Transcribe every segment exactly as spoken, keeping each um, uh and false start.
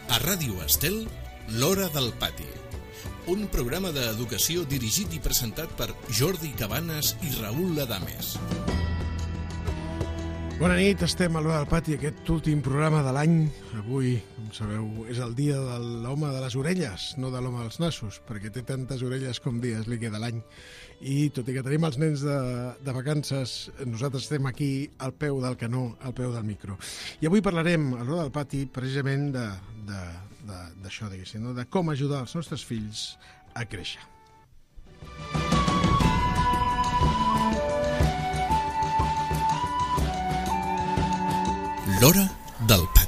A Ràdio Estel, L'Hora del Pati. Un programa d'educació dirigit i presentat per Jordi Cabanes i Raül Adames. Bona nit, estem a l'Hora del Pati, aquest últim programa de l'any. Avui, com sabeu, és el dia de l'home de les orelles, no de l'home dels nassos, perquè té tantes orelles com dies li queda l'any. I tot i que tenim els nens de, de vacances, nosaltres estem aquí al peu del canó, al peu del micro. I avui parlarem a l'Hora del Pati precisament de, de, de, d'això, diguéssim, no? De com ajudar els nostres fills a créixer. L'Hora del Pati.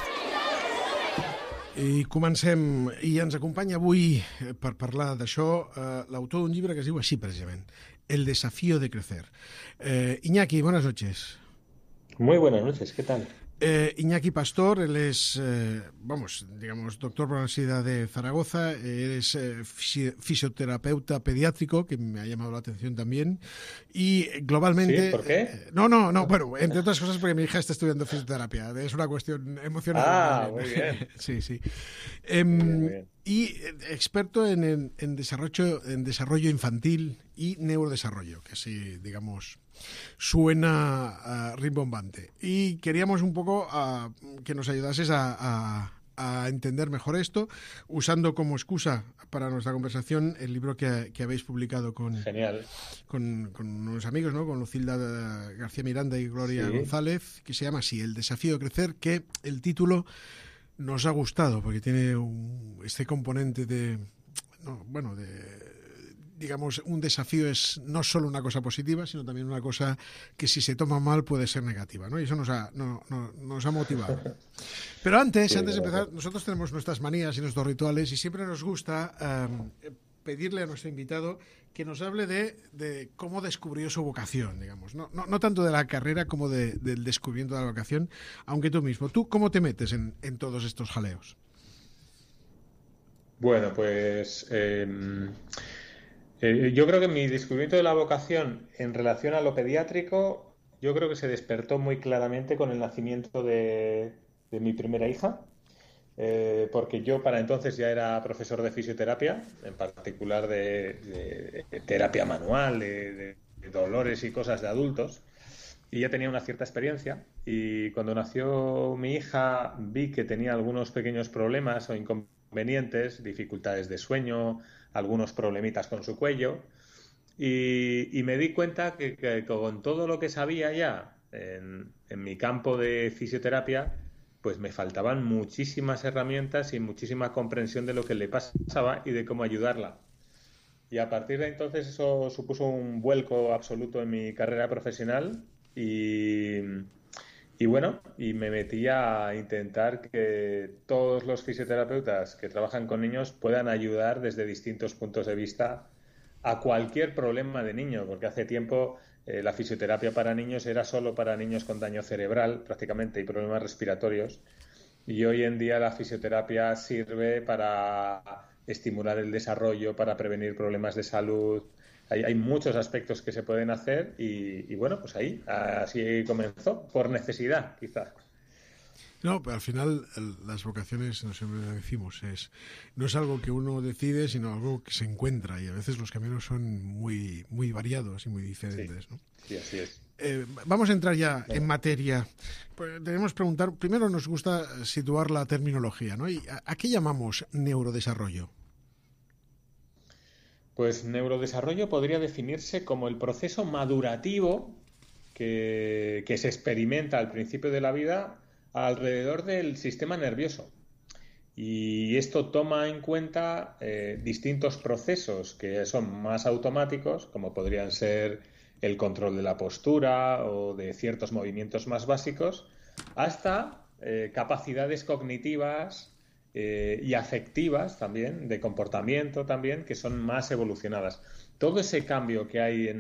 I comencem, i ens acompanya avui per parlar d'això eh, l'autor d'un llibre que es diu així precisament, El desafío de crecer. Eh, Iñaki, buenas noches. Muy buenas noches, ¿qué tal? Eh, Iñaki Pastor, él es, eh, vamos, digamos, doctor por la Universidad de Zaragoza, eres eh, fisi- fisioterapeuta pediátrico, que me ha llamado la atención también, y globalmente... ¿Sí? ¿Por qué? Eh, no, no, no, bueno, entre otras cosas porque mi hija está estudiando fisioterapia, es una cuestión emocional. Ah, muy bien. Sí, sí. Eh, Muy bien, muy bien. Y experto en, en, en, desarrollo, en desarrollo infantil y neurodesarrollo, que así, digamos, suena uh, rimbombante. Y queríamos un poco uh, que nos ayudases a, a, a entender mejor esto, usando como excusa para nuestra conversación el libro que, que habéis publicado con, Genial. con, con unos amigos, ¿no? Con Lucilda García Miranda y Gloria Sí. González, que se llama así, El desafío de crecer, que el título nos ha gustado porque tiene un, este componente de, no, bueno, de, digamos, un desafío es no solo una cosa positiva, sino también una cosa que si se toma mal puede ser negativa, ¿no? Y eso nos ha, no, no, nos ha motivado. Pero antes, Sí, antes de verdad. empezar, nosotros tenemos nuestras manías y nuestros rituales y siempre nos gusta eh, pedirle a nuestro invitado que nos hable de, de cómo descubrió su vocación, digamos. No, no, no tanto de la carrera como de, del descubrimiento de la vocación, aunque tú mismo. ¿Tú cómo te metes en, en todos estos jaleos? Bueno, pues eh, eh, yo creo que mi descubrimiento de la vocación en relación a lo pediátrico, yo creo que se despertó muy claramente con el nacimiento de, de mi primera hija, eh, porque yo para entonces ya era profesor de fisioterapia, en particular de, de- de terapia manual, de, de- de dolores y cosas de adultos, y ya tenía una cierta experiencia. Y cuando nació mi hija vi que tenía algunos pequeños problemas o inconvenientes, dificultades de sueño, algunos problemitas con su cuello, y, y me di cuenta que, que con todo lo que sabía ya en, en mi campo de fisioterapia, pues me faltaban muchísimas herramientas y muchísima comprensión de lo que le pasaba y de cómo ayudarla. Y a partir de entonces eso supuso un vuelco absoluto en mi carrera profesional y, y bueno, y me metí a intentar que todos los fisioterapeutas que trabajan con niños puedan ayudar desde distintos puntos de vista a cualquier problema de niño, porque hace tiempo eh, la fisioterapia para niños era solo para niños con daño cerebral prácticamente y problemas respiratorios. Y hoy en día la fisioterapia sirve para estimular el desarrollo, para prevenir problemas de salud. Hay, hay muchos aspectos que se pueden hacer y, y bueno, pues ahí, así comenzó, por necesidad, quizás. No, pero al final el, las vocaciones, no siempre lo decimos, es, no es algo que uno decide, sino algo que se encuentra y a veces los caminos son muy, muy variados y muy diferentes, Sí, ¿no? sí, así es. Eh, vamos a entrar ya Venga. en materia. Pues debemos preguntar, primero nos gusta situar la terminología, ¿no? ¿Y a, a qué llamamos neurodesarrollo? Pues neurodesarrollo podría definirse como el proceso madurativo que, que se experimenta al principio de la vida alrededor del sistema nervioso. Y esto toma en cuenta eh, distintos procesos que son más automáticos, como podrían ser el control de la postura o de ciertos movimientos más básicos, hasta eh, capacidades cognitivas eh, y afectivas también, de comportamiento también, que son más evolucionadas. Todo ese cambio que hay en,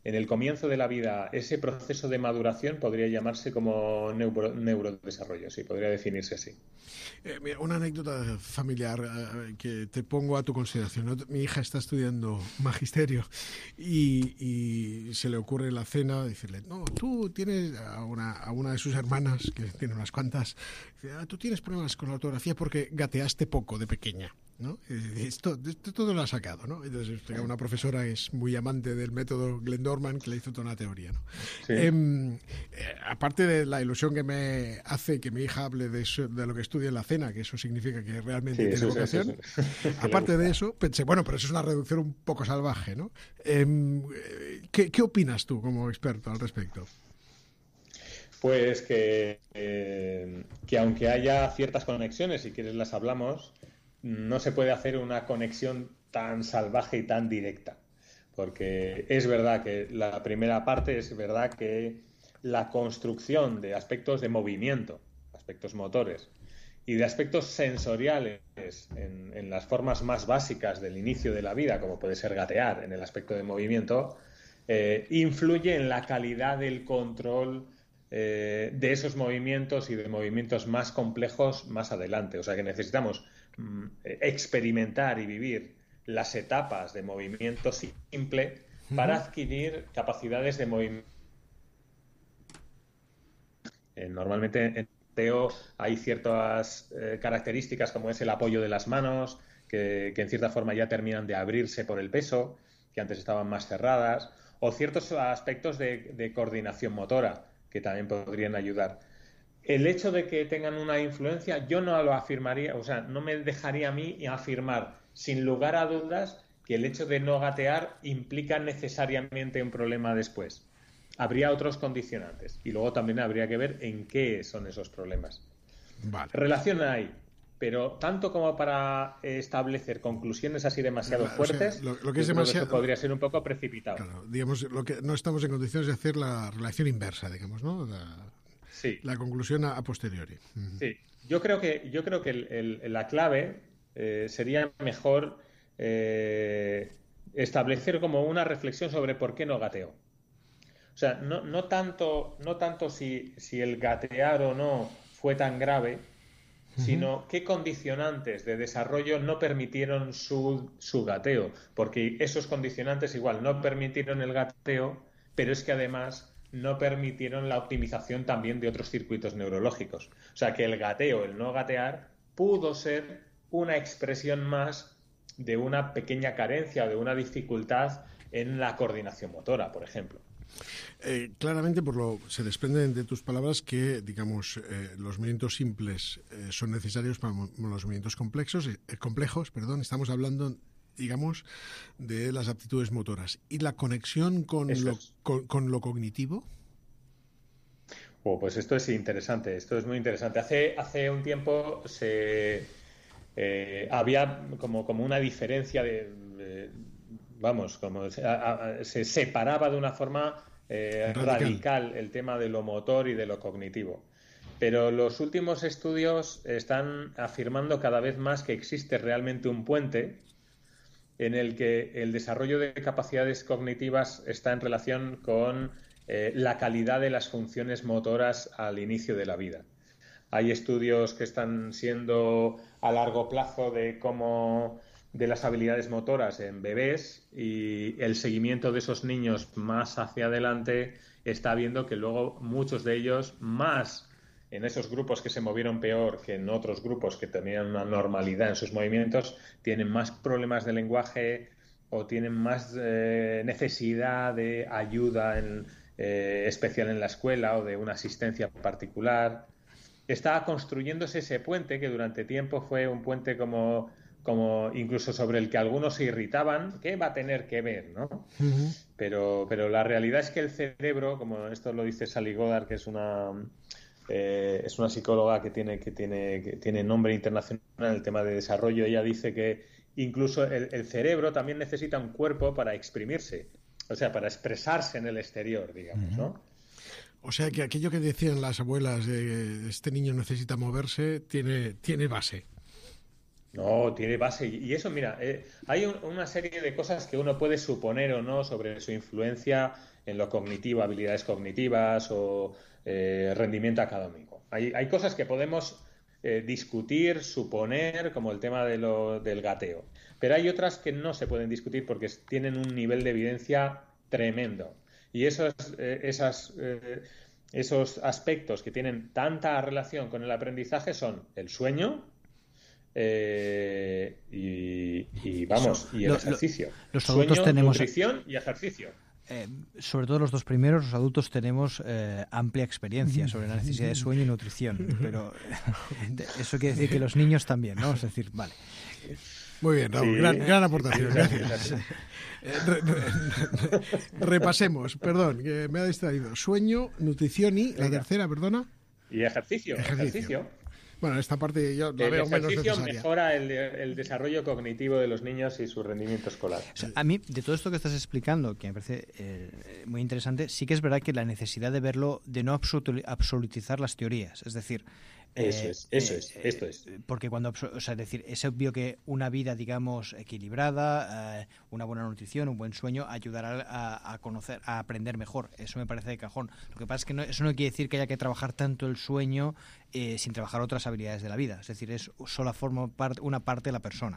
en el comienzo de la vida, ese proceso de maduración podría llamarse como neuro, neurodesarrollo, sí, podría definirse así. Eh, mira, una anécdota familiar eh, que te pongo a tu consideración, ¿no? Mi hija está estudiando magisterio y, y se le ocurre en la cena decirle, no, tú tienes a una, a una de sus hermanas, que tiene unas cuantas, ah, tú tienes problemas con la ortografía porque gateaste poco de pequeña, ¿no? Esto, esto todo lo ha sacado, ¿no? Entonces, una profesora es muy amante del método Glendorman, que le hizo toda una teoría, ¿no? Sí. Eh, eh, aparte de la ilusión que me hace que mi hija hable de, eso, de lo que estudia en la cena, que eso significa que realmente sí, tiene eso, vocación, eso, eso, eso. Aparte de eso, pensé, bueno, pero eso es una reducción un poco salvaje, ¿no? Eh, ¿qué, ¿Qué opinas tú como experto al respecto? Pues que, eh, que aunque haya ciertas conexiones, si quieres las hablamos, no se puede hacer una conexión tan salvaje y tan directa. Porque es verdad que la primera parte es verdad que la construcción de aspectos de movimiento, aspectos motores, y de aspectos sensoriales en, en las formas más básicas del inicio de la vida, como puede ser gatear en el aspecto de movimiento, eh, influye en la calidad del control eh, de esos movimientos y de movimientos más complejos más adelante. O sea que necesitamos mm, experimentar y vivir las etapas de movimiento simple para adquirir capacidades de movimiento. Eh, normalmente en Teo hay ciertas eh, características como es el apoyo de las manos, que, que en cierta forma ya terminan de abrirse por el peso, que antes estaban más cerradas, o ciertos aspectos de, de coordinación motora, que también podrían ayudar. El hecho de que tengan una influencia, yo no lo afirmaría, o sea, no me dejaría a mí afirmar sin lugar a dudas que el hecho de no gatear implica necesariamente un problema después. Habría otros condicionantes y luego también habría que ver en qué son esos problemas. Vale. Relación hay, pero tanto como para establecer conclusiones así demasiado o fuertes, sea, lo, lo que es demasiado, que podría ser un poco precipitado. Claro, digamos, lo que no estamos en condiciones de hacer la relación inversa, digamos, ¿no? La, sí. La conclusión a, a posteriori. Sí, yo creo que yo creo que el, el, la clave eh, sería mejor eh, establecer como una reflexión sobre por qué no gateo. O sea, no, no tanto, no tanto si, si el gatear o no fue tan grave, uh-huh. sino qué condicionantes de desarrollo no permitieron su, su gateo. Porque esos condicionantes igual no permitieron el gateo, pero es que además no permitieron la optimización también de otros circuitos neurológicos. O sea, que el gateo, el no gatear, pudo ser una expresión más de una pequeña carencia o de una dificultad en la coordinación motora, por ejemplo. Eh, claramente, por lo se desprenden de tus palabras que, digamos, eh, los movimientos simples eh, son necesarios para mo los movimientos complejos. Eh, complejos, perdón. Estamos hablando, digamos, de las aptitudes motoras y la conexión con, lo, es. con, con lo cognitivo. Oh, pues esto es interesante. Esto es muy interesante. Hace hace un tiempo se eh, había como como una diferencia de, de vamos, como se, a, a, se separaba de una forma eh, radical. radical el tema de lo motor y de lo cognitivo. Pero los últimos estudios están afirmando cada vez más que existe realmente un puente en el que el desarrollo de capacidades cognitivas está en relación con eh, la calidad de las funciones motoras al inicio de la vida. Hay estudios que están siendo a largo plazo de cómo de las habilidades motoras en bebés y el seguimiento de esos niños más hacia adelante está viendo que luego muchos de ellos, más en esos grupos que se movieron peor que en otros grupos que tenían una normalidad en sus movimientos, tienen más problemas de lenguaje o tienen más eh, necesidad de ayuda en, eh, especial en la escuela o de una asistencia particular. Está construyéndose ese puente que durante tiempo fue un puente como, como incluso sobre el que algunos se irritaban, ¿qué va a tener que ver, no? Uh-huh. Pero, pero la realidad es que el cerebro, como esto lo dice Sally Goddard, que es una... Eh, es una psicóloga que tiene, que, tiene, que tiene nombre internacional en el tema de desarrollo. Ella dice que incluso el, el cerebro también necesita un cuerpo para exprimirse, o sea, para expresarse en el exterior, digamos, uh-huh. ¿no? O sea que aquello que decían las abuelas de este niño necesita moverse tiene, tiene base. No, tiene base. Y eso, mira, eh, hay un, una serie de cosas que uno puede suponer o no sobre su influencia en lo cognitivo, habilidades cognitivas o eh, rendimiento académico. Hay, hay cosas que podemos eh, discutir, suponer, como el tema de lo, del gateo. Pero hay otras que no se pueden discutir porque tienen un nivel de evidencia tremendo. Y esos, eh, esas, eh, esos aspectos que tienen tanta relación con el aprendizaje son el sueño eh, y, y, vamos, Eso, y el lo, ejercicio. Lo, los adultos sueño, tenemos... nutrición y ejercicio. Eh, sobre todo los dos primeros, los adultos tenemos eh, amplia experiencia sobre la necesidad de sueño y nutrición, pero eh, eso quiere decir que los niños también, ¿no? Es decir, vale. Muy bien, Raúl, sí. gran, gran aportación, gracias. Re, re, repasemos, perdón, que me ha distraído. Sueño, nutrición y, la tercera, perdona. Y ejercicio, ejercicio. ejercicio. Bueno, esta parte yo la el veo menos necesaria. El ejercicio mejora el, el desarrollo cognitivo de los niños y su rendimiento escolar. O sea, a mí, de todo esto que estás explicando, que me parece eh, muy interesante, sí que es verdad que la necesidad de verlo, de no absolutizar las teorías, es decir... Eso es, eso eh, es, esto es. Porque cuando, o sea, es decir, es obvio que una vida, digamos, equilibrada, eh, una buena nutrición, un buen sueño, ayudará a, a conocer, a aprender mejor. Eso me parece de cajón. Lo que pasa es que no, eso no quiere decir que haya que trabajar tanto el sueño eh, sin trabajar otras habilidades de la vida. Es decir, es solo forma parte, una parte de la persona.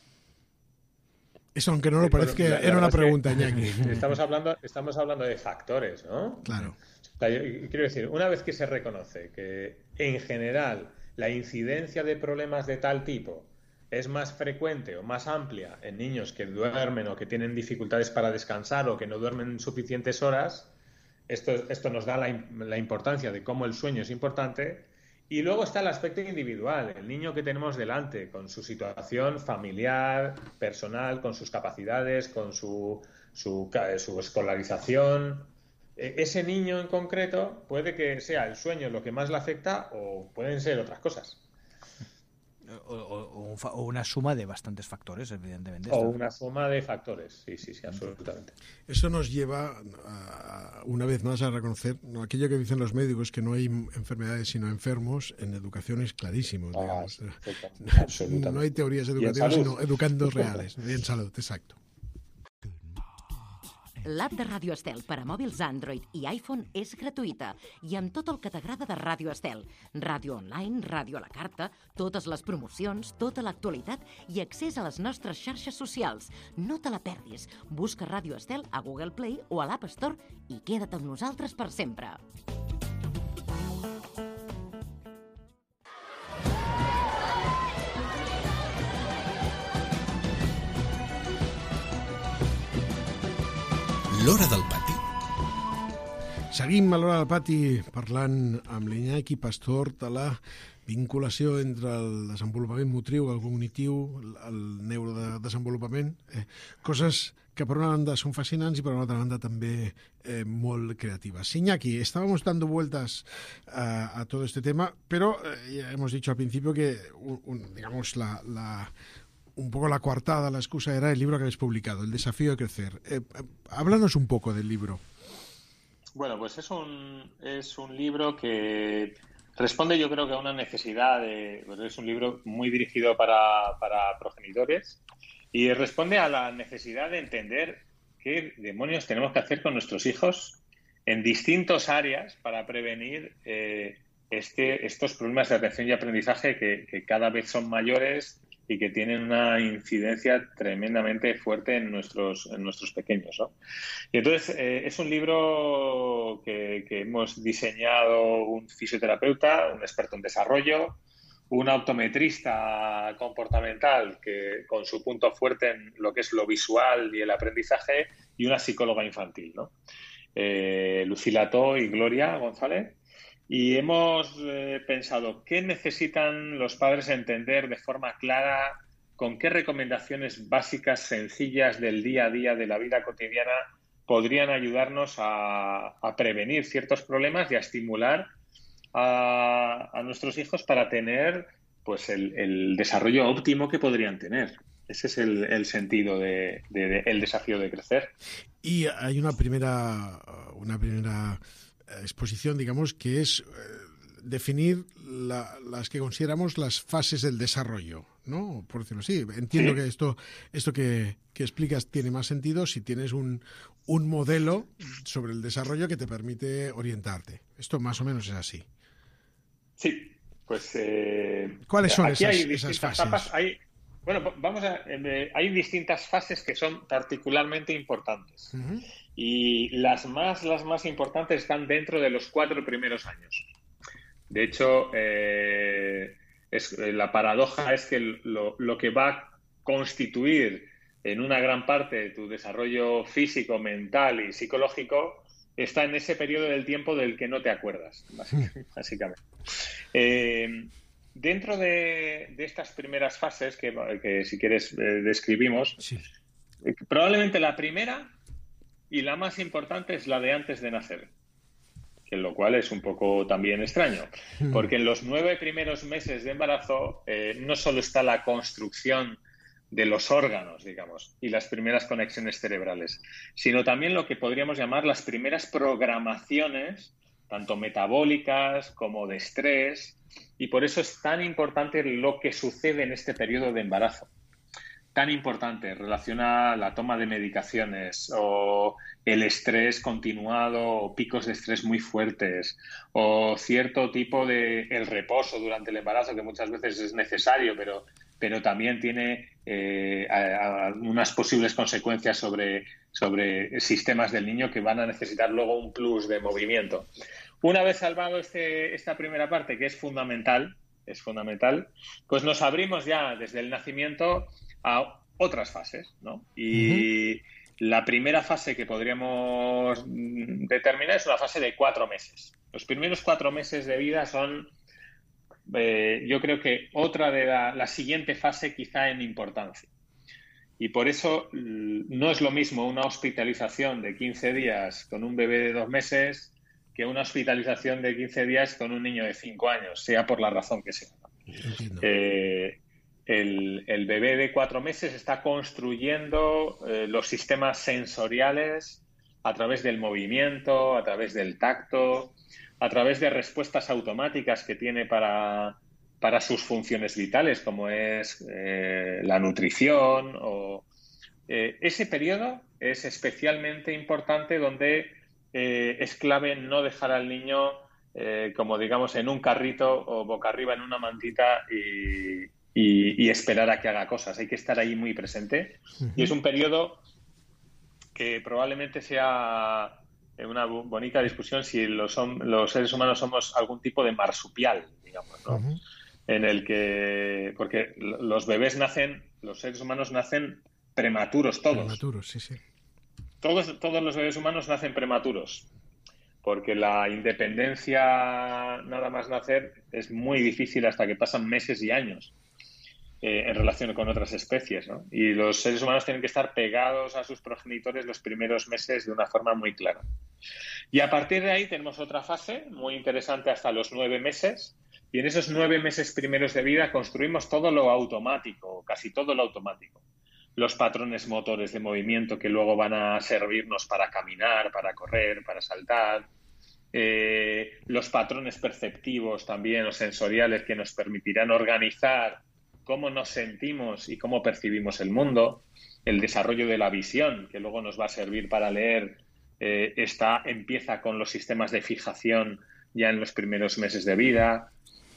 Eso, aunque no lo parezca, bueno, era una pregunta, Iñaki. Estamos hablando, estamos hablando de factores, ¿no? Claro. O sea, yo quiero decir, una vez que se reconoce que en general la incidencia de problemas de tal tipo es más frecuente o más amplia en niños que duermen o que tienen dificultades para descansar o que no duermen suficientes horas, esto, esto nos da la, la importancia de cómo el sueño es importante. Y luego está el aspecto individual, el niño que tenemos delante, con su situación familiar, personal, con sus capacidades, con su, su, su escolarización. Ese niño en concreto puede que sea el sueño lo que más le afecta o pueden ser otras cosas. O, o, o una suma de bastantes factores, evidentemente. O una suma de factores, sí, sí, sí, absolutamente. Eso nos lleva, a, una vez más, a reconocer ¿no? aquello que dicen los médicos, que no hay enfermedades sino enfermos. En educación es clarísimo. Ah, digamos. Absolutamente. No hay teorías educativas, sino educandos reales. Y en salud, exacto. L'app de Ràdio Estel per a mòbils Android i iPhone és gratuïta i amb tot el que t'agrada de Ràdio Estel. Ràdio online, ràdio a la carta, totes les promocions, tota l'actualitat i accés a les nostres xarxes socials. No te la perdis. Busca Ràdio Estel a Google Play o a l'App Store i queda't amb nosaltres per sempre. L'Hora del Pati. Seguim a l'Hora del Pati parlant amb l'Iñaki Pastor de la vinculació entre el desenvolupament motriu, el cognitiu, el neurodesenvolupament, eh, coses que per una banda són fascinants i per una altra banda també eh, molt creativas. Iñaki, estábamos dando vueltas a, a todo este tema, pero eh, ya hemos dicho al principio que, un, un, digamos, la... la un poco la coartada, la excusa era el libro que habéis publicado, El desafío de crecer. Eh, háblanos un poco del libro. Bueno, pues es un, es un libro que responde, yo creo que a una necesidad de... Pues es un libro muy dirigido para, para progenitores y responde a la necesidad de entender qué demonios tenemos que hacer con nuestros hijos en distintas áreas para prevenir eh, este, estos problemas de atención y aprendizaje que, que cada vez son mayores y que tienen una incidencia tremendamente fuerte en nuestros, en nuestros pequeños, ¿no? Y entonces eh, es un libro que, que hemos diseñado un fisioterapeuta, un experto en desarrollo, un optometrista comportamental que con su punto fuerte en lo que es lo visual y el aprendizaje, y una psicóloga infantil, ¿no? Eh, Lucila To y Gloria González. Y hemos eh, pensado qué necesitan los padres entender de forma clara, con qué recomendaciones básicas, sencillas del día a día de la vida cotidiana podrían ayudarnos a, a prevenir ciertos problemas y a estimular a, a nuestros hijos para tener pues el, el desarrollo óptimo que podrían tener. Ese es el, el sentido de, de, de el desafío de crecer. Y hay una primera, una primera exposición, digamos, que es eh, definir la, las que consideramos las fases del desarrollo, ¿no? Por decirlo así. Entiendo sí. que esto, esto que, que explicas tiene más sentido si tienes un, un modelo sobre el desarrollo que te permite orientarte. Esto más o menos es así. Sí, pues... Eh, ¿Cuáles son aquí esas, hay esas fases? Etapas, hay, bueno, vamos a... Eh, hay distintas fases que son particularmente importantes. Uh-huh. Y las más, las más importantes están dentro de los cuatro primeros años. De hecho, eh, es, la paradoja es que lo, lo que va a constituir en una gran parte de tu desarrollo físico, mental y psicológico está en ese periodo del tiempo del que no te acuerdas, básicamente. Eh, dentro de, de estas primeras fases, que, que si quieres eh, describimos, sí. eh, probablemente la primera y la más importante es la de antes de nacer, que lo cual es un poco también extraño, porque en los nueve primeros meses de embarazo eh, no solo está la construcción de los órganos, digamos, y las primeras conexiones cerebrales, sino también lo que podríamos llamar las primeras programaciones, tanto metabólicas como de estrés, y por eso es tan importante lo que sucede en este periodo de embarazo. Tan importante, relaciona la toma de medicaciones o el estrés continuado o picos de estrés muy fuertes o cierto tipo de el reposo durante el embarazo que muchas veces es necesario, pero, pero también tiene eh, a, a unas posibles consecuencias sobre, sobre sistemas del niño que van a necesitar luego un plus de movimiento. Una vez salvado este, esta primera parte, que es fundamental, es fundamental, pues nos abrimos ya desde el nacimiento a otras fases, ¿no? Y uh-huh. la primera fase que podríamos determinar es una fase de cuatro meses. Los primeros cuatro meses de vida son, eh, yo creo que otra de la, la siguiente fase quizá en importancia. Y por eso no es lo mismo una hospitalización de quince días con un bebé de dos meses que una hospitalización de quince días con un niño de cinco años, sea por la razón que sea. Eh, el, el bebé de cuatro meses está construyendo eh, los sistemas sensoriales a través del movimiento, a través del tacto, a través de respuestas automáticas que tiene para, para sus funciones vitales, como es eh, la nutrición. O, eh, ese periodo es especialmente importante donde eh, es clave no dejar al niño Eh, como digamos en un carrito o boca arriba en una mantita y, y, y esperar a que haga cosas. Hay que estar ahí muy presente. Uh-huh. Y es un periodo que probablemente sea una bonita discusión si los, los seres humanos somos algún tipo de marsupial, digamos, ¿no? Uh-huh. En el que, porque los bebés nacen, los seres humanos nacen prematuros todos. Prematuros, sí, sí. Todos, todos los bebés humanos nacen prematuros. Porque la independencia, nada más nacer, es muy difícil hasta que pasan meses y años eh, en relación con otras especies, ¿no? Y los seres humanos tienen que estar pegados a sus progenitores los primeros meses de una forma muy clara. Y a partir de ahí tenemos otra fase muy interesante hasta los nueve meses. Y en esos nueve meses primeros de vida construimos todo lo automático, casi todo lo automático. Los patrones motores de movimiento que luego van a servirnos para caminar, para correr, para saltar. Eh, los patrones perceptivos también o sensoriales que nos permitirán organizar cómo nos sentimos y cómo percibimos el mundo. El desarrollo de la visión, que luego nos va a servir para leer, eh, está, empieza con los sistemas de fijación ya en los primeros meses de vida.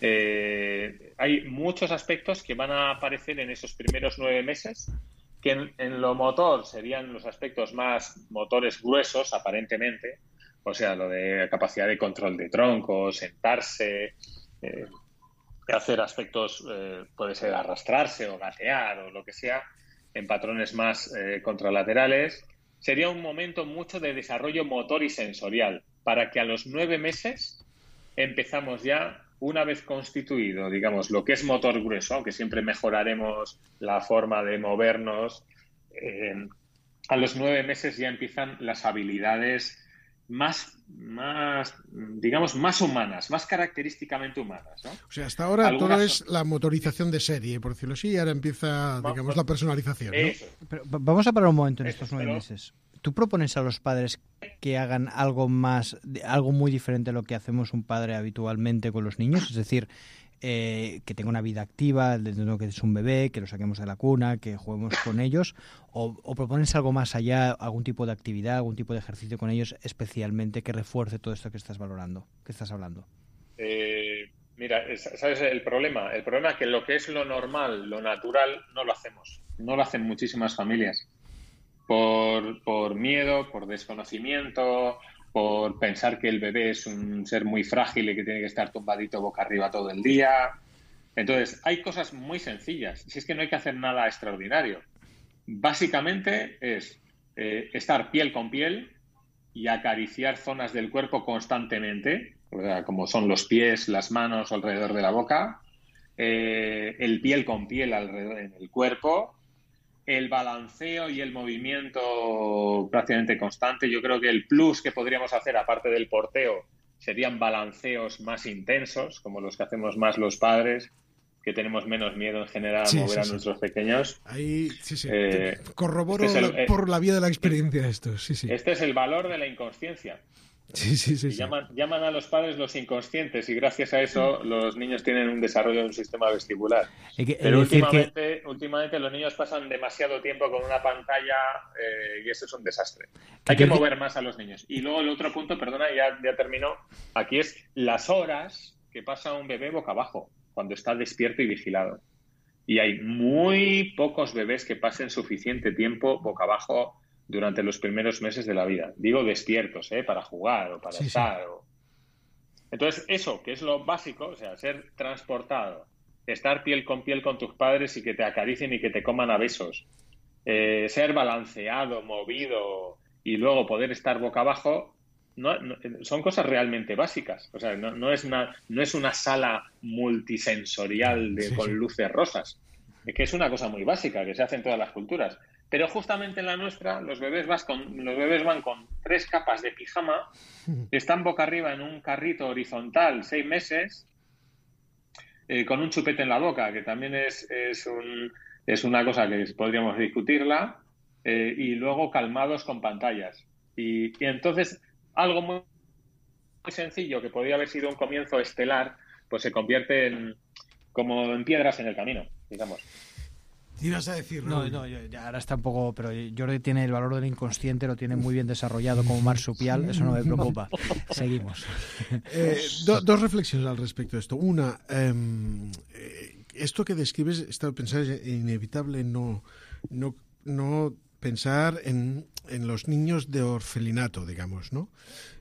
Eh, hay muchos aspectos que van a aparecer en esos primeros nueve meses que en, en lo motor serían los aspectos más motores gruesos, aparentemente, o sea, lo de capacidad de control de tronco, sentarse, eh, hacer aspectos, eh, puede ser arrastrarse o gatear o lo que sea, en patrones más eh, contralaterales. Sería un momento mucho de desarrollo motor y sensorial, para que a los nueve meses empezamos ya, una vez constituido, digamos, lo que es motor grueso, aunque siempre mejoraremos la forma de movernos, eh, a los nueve meses ya empiezan las habilidades más, más, digamos, más humanas, más característicamente humanas, ¿no? O sea, hasta ahora Algunas... todo es la motorización de serie, por decirlo así, y ahora empieza, digamos, la personalización, ¿no? Pero vamos a parar un momento en estos nueve pero... meses. ¿Tú propones a los padres que hagan algo más, algo muy diferente a lo que hacemos un padre habitualmente con los niños? Es decir, eh, que tenga una vida activa, que es un bebé, que lo saquemos de la cuna, que juguemos con ellos, o, o propones algo más allá, algún tipo de actividad, algún tipo de ejercicio con ellos especialmente que refuerce todo esto que estás valorando, que estás hablando. Eh, mira, ¿sabes el problema? El problema es que lo que es lo normal, lo natural, no lo hacemos. No lo hacen muchísimas familias. Por, por miedo, por desconocimiento, por pensar que el bebé es un ser muy frágil y que tiene que estar tumbadito boca arriba todo el día. Entonces, hay cosas muy sencillas. Si es que no hay que hacer nada extraordinario. Básicamente es eh, estar piel con piel y acariciar zonas del cuerpo constantemente, o sea, como son los pies, las manos alrededor de la boca, eh, el piel con piel alrededor en el cuerpo, el balanceo y el movimiento prácticamente constante. Yo creo que el plus que podríamos hacer, aparte del porteo, serían balanceos más intensos, como los que hacemos más los padres, que tenemos menos miedo en general a sí, mover sí, a sí. nuestros pequeños. Ahí, sí, sí. Eh, Corroboro este es el, por la vía de la experiencia esto, sí, sí. Este es el valor de la inconsciencia. Sí, sí, sí, y sí. llaman, llaman a los padres los inconscientes y gracias a eso los niños tienen un desarrollo de un sistema vestibular. Que, Pero últimamente, que... últimamente los niños pasan demasiado tiempo con una pantalla eh, y eso es un desastre. Hay que, que mover más a los niños. Y luego el otro punto, perdona, ya, ya terminó, aquí es las horas que pasa un bebé boca abajo cuando está despierto y vigilado. Y hay muy pocos bebés que pasen suficiente tiempo boca abajo durante los primeros meses de la vida. Digo despiertos, ¿eh? Para jugar o para sí, estar. Sí. O... Entonces, eso, que es lo básico, o sea, ser transportado, estar piel con piel con tus padres y que te acaricien y que te coman a besos, eh, ser balanceado, movido y luego poder estar boca abajo, no, no, son cosas realmente básicas. O sea, no, no, es, una, no es una sala multisensorial de, sí, con sí. luces rosas, que es una cosa muy básica que se hace en todas las culturas. Pero justamente en la nuestra, los bebés, vas con, los bebés van con tres capas de pijama, están boca arriba en un carrito horizontal seis meses, eh, con un chupete en la boca, que también es, es, un, es una cosa que podríamos discutirla, eh, y luego calmados con pantallas. Y, y entonces, algo muy, muy sencillo, que podría haber sido un comienzo estelar, pues se convierte en como en piedras en el camino, digamos. ¿Ibas a decir? No, no, yo, ahora está un poco, pero Jordi tiene el valor del inconsciente, lo tiene muy bien desarrollado como marsupial, eso no me preocupa. Seguimos. Eh, do, dos reflexiones al respecto de esto. Una, eh, esto que describes, está pensar es inevitable no, no, no pensar en, en los niños de orfelinato, digamos, ¿no?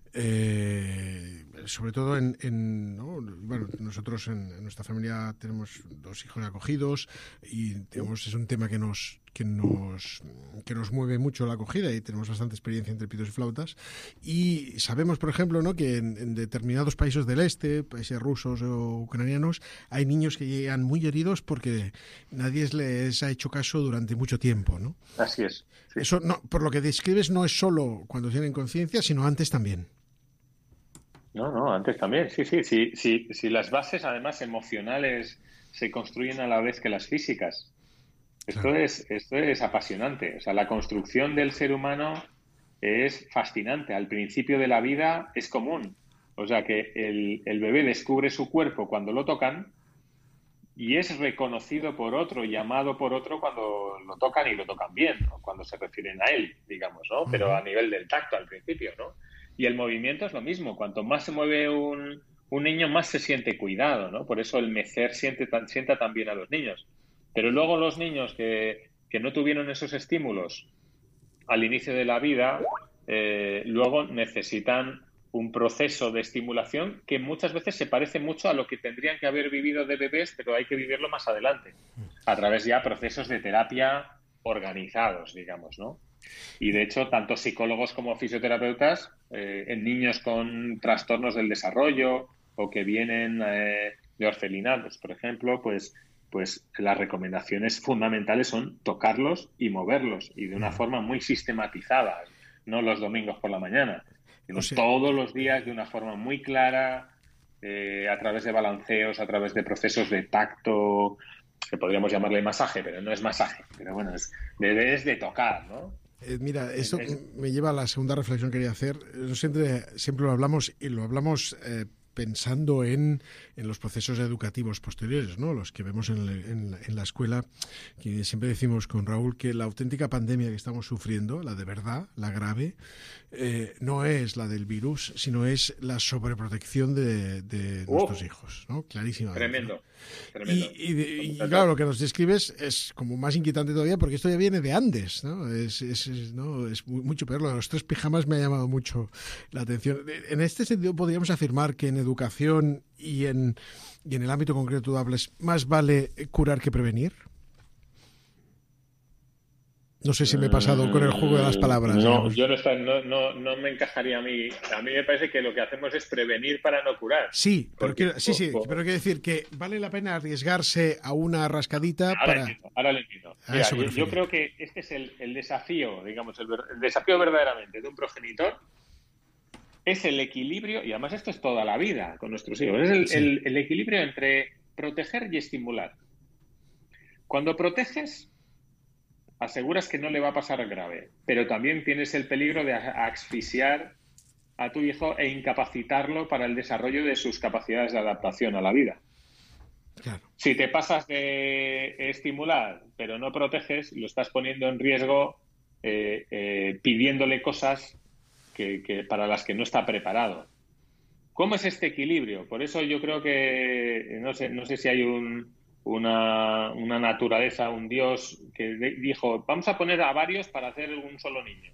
Eh, sobre todo en, en ¿no? bueno, nosotros en, en nuestra familia tenemos dos hijos acogidos y digamos, es un tema que nos que nos que nos mueve mucho la acogida y tenemos bastante experiencia entre pitos y flautas y sabemos, por ejemplo, ¿no? que en, en determinados países del este, países rusos o ucranianos, hay niños que llegan muy heridos porque nadie les ha hecho caso durante mucho tiempo, ¿no? Así es. Sí. Eso no, por lo que describes, no es solo cuando tienen conciencia, sino antes también. No, no, antes también, sí, sí, sí, sí, sí, las bases además emocionales se construyen a la vez que las físicas. Esto claro. es, esto es apasionante. O sea, la construcción del ser humano es fascinante. Al principio de la vida es común. O sea, que el, el bebé descubre su cuerpo cuando lo tocan y es reconocido por otro, llamado por otro cuando lo tocan y lo tocan bien, ¿no? Cuando se refieren a él, digamos, ¿no? Pero a nivel del tacto al principio, ¿no? Y el movimiento es lo mismo. Cuanto más se mueve un, un niño, más se siente cuidado, ¿no? Por eso el mecer siente tan, sienta tan bien a los niños. Pero luego los niños que, que no tuvieron esos estímulos al inicio de la vida, eh, luego necesitan un proceso de estimulación que muchas veces se parece mucho a lo que tendrían que haber vivido de bebés, pero hay que vivirlo más adelante, a través ya procesos de terapia organizados, digamos, ¿no? Y de hecho, tanto psicólogos como fisioterapeutas, eh, en niños con trastornos del desarrollo o que vienen eh, de orfelinatos, por ejemplo, pues, pues las recomendaciones fundamentales son tocarlos y moverlos y de una forma muy sistematizada, no los domingos por la mañana, sino o sea, todos los días de una forma muy clara, eh, a través de balanceos, a través de procesos de tacto, que podríamos llamarle masaje, pero no es masaje, pero bueno, es de, es de tocar, ¿no? Eh, mira, esto Es- me lleva a la segunda reflexión que quería hacer. No siempre, siempre lo hablamos y lo hablamos eh, pensando en, en los procesos educativos posteriores, ¿no? Los que vemos en, el- en la- en la escuela, que siempre decimos con Raúl que la auténtica pandemia que estamos sufriendo, la de verdad, la grave, eh, no es la del virus, sino es la sobreprotección de, de Uh, nuestros hijos, ¿no? Clarísimamente. Tremendo, Y, tremendo. y, de- y claro, lo que nos describes es como más inquietante todavía porque esto ya viene de antes, ¿no? Es, es, es, ¿no? es mu- mucho peor. Lo de los tres pijamas me ha llamado mucho la atención. En este sentido, podríamos afirmar que en educación y en, y en el ámbito concreto tú hables, más vale curar que prevenir. No sé si me he pasado con el juego de las palabras. No, digamos. yo no, está- no, no, no me encajaría a mí. A mí me parece que lo que hacemos es prevenir para no curar. Sí, pero Porque- quiero, sí, sí, por- pero quiero decir que vale la pena arriesgarse a una rascadita Ahora para... entiendo, ahora lo entiendo. A Mira, eso me yo, yo refería. creo que este es el, el desafío, digamos, el, ver- el desafío verdaderamente de un progenitor es el equilibrio, y además esto es toda la vida con nuestros hijos, es el, Sí. el- el equilibrio entre proteger y estimular. Cuando proteges, aseguras que no le va a pasar grave, pero también tienes el peligro de a- asfixiar a tu hijo e incapacitarlo para el desarrollo de sus capacidades de adaptación a la vida. Claro. Si te pasas de estimular, pero no proteges, lo estás poniendo en riesgo eh, eh, pidiéndole cosas que, que para las que no está preparado. ¿Cómo es este equilibrio? Por eso yo creo que, no sé, no sé si hay un, una, una naturaleza, un Dios que de- dijo, vamos a poner a varios para hacer un solo niño.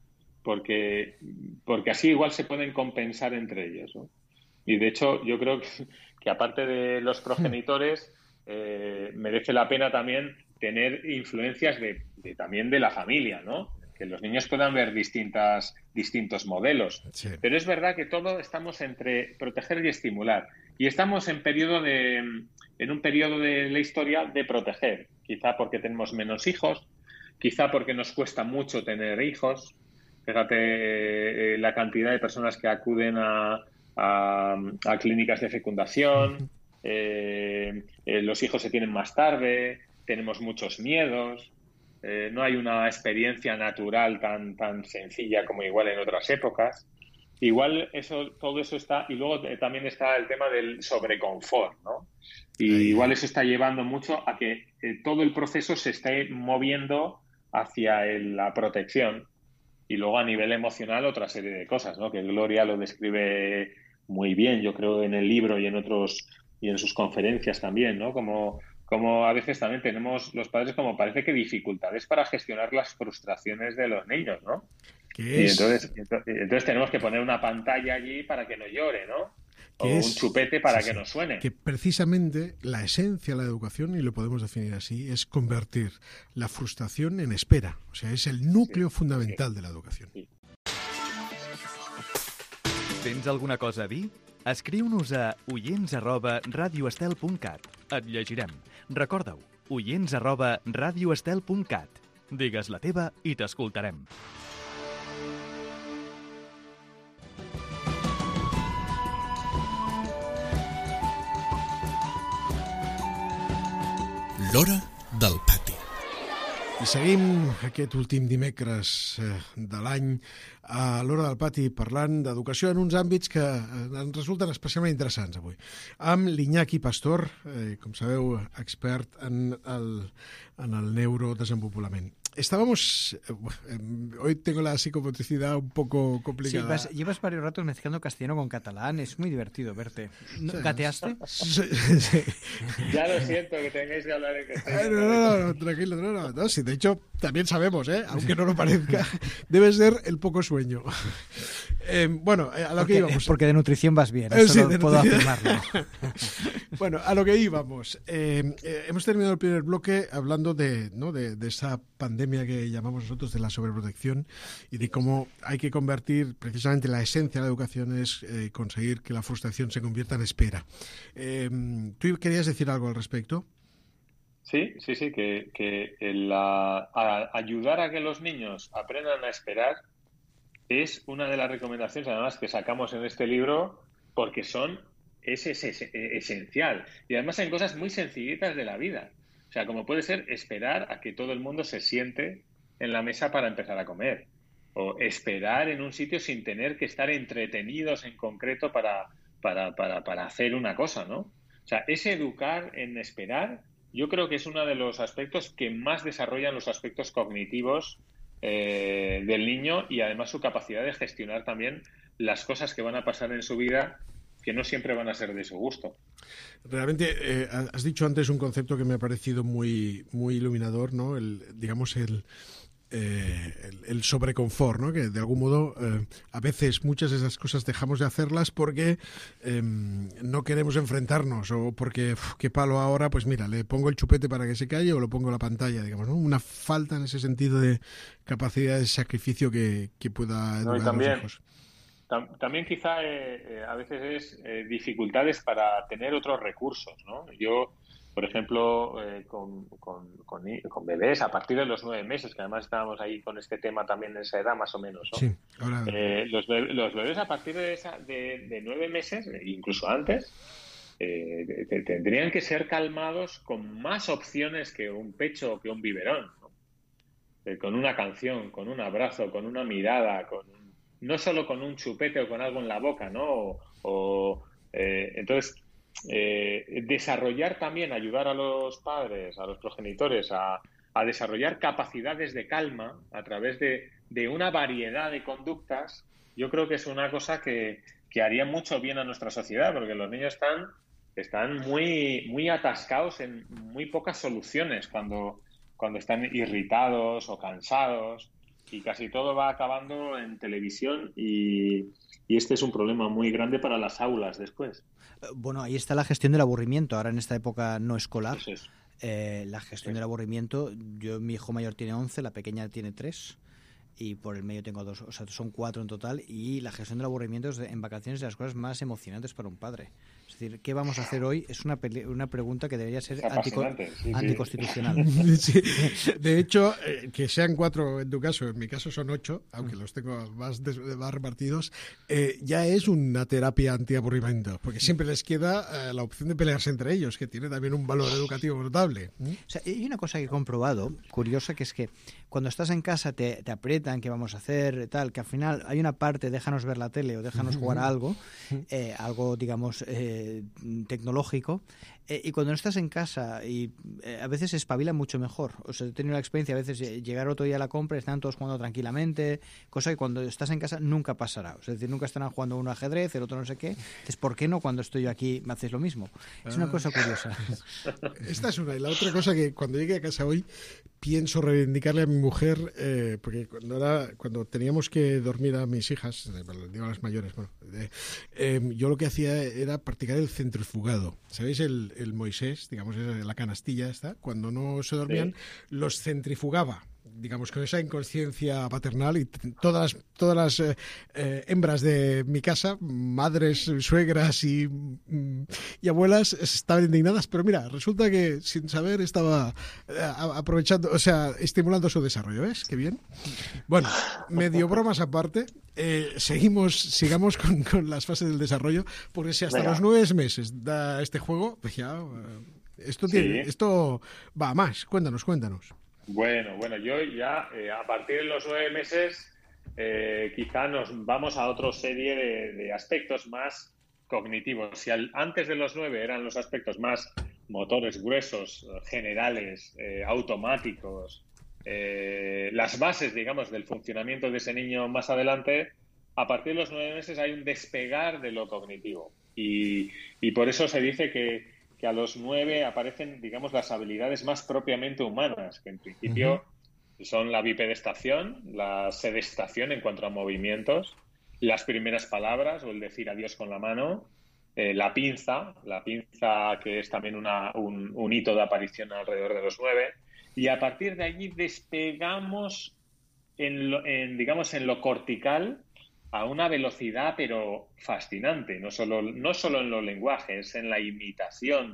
Porque, porque así igual se pueden compensar entre ellos, ¿no? Y de hecho, yo creo que, que aparte de los progenitores, eh, merece la pena también tener influencias de, de- también de la familia, ¿no? Que los niños puedan ver distintas, distintos modelos. Sí. Pero es verdad que todos estamos entre proteger y estimular. Y estamos en periodo de, en un periodo de la historia de proteger. Quizá porque tenemos menos hijos, quizá porque nos cuesta mucho tener hijos. Fíjate eh, la cantidad de personas que acuden a, a, a clínicas de fecundación, eh, eh, los hijos se tienen más tarde, tenemos muchos miedos, eh, no hay una experiencia natural tan, tan sencilla como igual en otras épocas. Igual eso, todo eso está, y luego eh, también está el tema del sobreconfort, ¿no? Y Ahí. igual eso está llevando mucho a que eh, todo el proceso se esté moviendo hacia el- la protección. Y luego a nivel emocional otra serie de cosas, ¿no? Que Gloria lo describe muy bien, yo creo, en el libro y en otros y en sus conferencias también, ¿no? Como, como a veces también tenemos los padres como parece que dificultades para gestionar las frustraciones de los niños, ¿no? Que Y es... entonces, ento- entonces tenemos que poner una pantalla allí para que no llore, ¿no? O que un es- chupete para sí, que sí, no suene. que precisamente la esencia de la educación, y lo podemos definir así, es convertir la frustración en espera. O sea, es el núcleo Sí, fundamental de la educación. Sí. Tens alguna cosa a dir? Escriu-nos a oients arroba radioestel punt cat. Et llegirem. Recorda-ho, oients arroba radioestel punt cat. Digues la teva i t'escoltarem. L'hora del pati. I seguim aquest últim dimecres eh, de l'any a l'Hora del Pati parlant d'educació en uns àmbits que eh, ens resulten especialment interessants avui. Amb l'Iñaki Pastor, eh, com sabeu, expert en el, en el neurodesenvolupament. Estábamos, eh, hoy tengo la psicomotricidad un poco Sí, complicada. vas- llevas varios ratos mezclando castellano con catalán, es muy divertido verte. ¿No- ¿Gateaste? Sí, sí. Ya lo siento que tengáis que hablar en Ah, castellano. No, no, no, no, tranquilo, no, no, no, sí, de hecho también sabemos, ¿eh? Aunque no lo parezca, debe ser el poco sueño. Eh, bueno, eh, a lo que Porque, íbamos. porque de nutrición vas bien, Eh, eso sí, lo de puedo nutrición. afirmarlo. Bueno, a lo que íbamos. Eh, eh, hemos terminado el primer bloque hablando de, ¿no? de, de esa pandemia que llamamos nosotros de la sobreprotección y de cómo hay que convertir precisamente la esencia de la educación es eh, conseguir que la frustración se convierta en espera. Eh, ¿Tú querías decir algo al respecto? Sí, sí, sí, que, que el, a- a- ayudar a que los niños aprendan a esperar es una de las recomendaciones, además, que sacamos en este libro, porque son es, es- es- esencial. Y además en cosas muy sencillitas de la vida. O sea, como puede ser esperar a que todo el mundo se siente en la mesa para empezar a comer. O esperar en un sitio sin tener que estar entretenidos en concreto para, para, para, para hacer una cosa, ¿no? O sea, ese educar en esperar, yo creo que es uno de los aspectos que más desarrollan los aspectos cognitivos eh, del niño, y además su capacidad de gestionar también las cosas que van a pasar en su vida, que no siempre van a ser de su gusto. Realmente, eh, has dicho antes un concepto que me ha parecido muy, muy iluminador, ¿no? El, digamos, el... Eh, el, el sobreconfort, ¿no? Que de algún modo eh, a veces muchas de esas cosas dejamos de hacerlas porque eh, no queremos enfrentarnos, o porque uf, qué palo ahora, pues mira, le pongo el chupete para que se calle o lo pongo en la pantalla, digamos, ¿no? Una falta en ese sentido de capacidad de sacrificio que, que pueda educar no, y también, a los hijos. Tam, también quizá eh, eh, a veces es eh, dificultades para tener otros recursos, ¿no? Yo por ejemplo, eh, con, con, con, con bebés a partir de los nueve meses, que además estábamos ahí con este tema también en esa edad más o menos, ¿no? Sí, ahora... eh, los, bebés, los bebés a partir de, esa, de, de nueve meses, incluso antes, eh, te, tendrían que ser calmados con más opciones que un pecho o que un biberón, ¿no? Eh, con una canción, con un abrazo, con una mirada, con un, no solo con un chupete o con algo en la boca, ¿no? O, o eh, entonces... Eh, desarrollar también, ayudar a los padres, a los progenitores a, a desarrollar capacidades de calma a través de, de una variedad de conductas, yo creo que es una cosa que, que haría mucho bien a nuestra sociedad, porque los niños están, están muy, muy atascados en muy pocas soluciones cuando, cuando están irritados o cansados, y casi todo va acabando en televisión, y, y este es un problema muy grande para las aulas después. Bueno, ahí está la gestión del aburrimiento, ahora en esta época no escolar. Eso es. Eh, la gestión sí. del aburrimiento, yo mi hijo mayor tiene once, la pequeña tiene tres, y por el medio tengo dos, o sea, son cuatro en total, y la gestión del aburrimiento es de, en vacaciones de las cosas más emocionantes para un padre. Es decir, ¿qué vamos a hacer hoy? Es una, pele- una pregunta que debería ser antico- sí, anticonstitucional. Sí. De hecho, eh, que sean cuatro en tu caso, en mi caso son ocho, aunque los tengo más, des- más repartidos, eh, ya es una terapia antiaburrimiento, porque siempre les queda eh, la opción de pelearse entre ellos, que tiene también un valor educativo notable. O sea, hay una cosa que he comprobado, curiosa, que es que cuando estás en casa te, te aprietan, qué vamos a hacer, tal, que al final hay una parte, déjanos ver la tele o déjanos jugar a algo, eh, algo, digamos, eh, tecnológico, eh, y cuando no estás en casa, y eh, a veces se espabila mucho mejor. O sea, he tenido la experiencia, a veces eh, llegar otro día a la compra, están todos jugando tranquilamente, cosa que cuando estás en casa nunca pasará. O sea, es decir, nunca estarán jugando un ajedrez, el otro no sé qué. Entonces, ¿por qué no cuando estoy yo aquí me hacéis lo mismo? Es una cosa curiosa. Esta es una. Y la otra cosa que cuando llegue a casa hoy pienso reivindicarle a mi mujer, eh, porque cuando era, cuando teníamos que dormir a mis hijas, digo a las mayores, bueno, eh, eh, yo lo que hacía era practicar el centrifugado. ¿Sabéis? El, el Moisés, digamos, la canastilla esta, cuando no se dormían, sí. los centrifugaba, digamos, con esa inconsciencia paternal, y t- todas las, todas las eh, eh, hembras de mi casa, madres, suegras y, mm, y abuelas, estaban indignadas, pero mira, resulta que sin saber estaba eh, aprovechando, o sea, estimulando su desarrollo, ¿ves? Qué bien. Bueno, medio bromas aparte, eh, seguimos, sigamos con, con las fases del desarrollo, porque si hasta Venga. los nueve meses da este juego, pues ya, eh, esto, tiene, sí. esto va a más. Cuéntanos, cuéntanos. Bueno, bueno, yo ya eh, a partir de los nueve meses eh, quizá nos vamos a otra serie de, de aspectos más cognitivos. Si al, antes de los nueve eran los aspectos más motores gruesos, generales, eh, automáticos, eh, las bases, digamos, del funcionamiento de ese niño más adelante, a partir de los nueve meses hay un despegar de lo cognitivo. Y, y por eso se dice que que a los nueve aparecen, digamos, las habilidades más propiamente humanas, que en principio uh-huh. son la bipedestación, la sedestación en cuanto a movimientos, las primeras palabras o el decir adiós con la mano, eh, la pinza, la pinza que es también una, un, un hito de aparición alrededor de los nueve, y a partir de allí despegamos en, lo, en digamos, en lo cortical a una velocidad pero fascinante, no solo, no solo en los lenguajes, en la imitación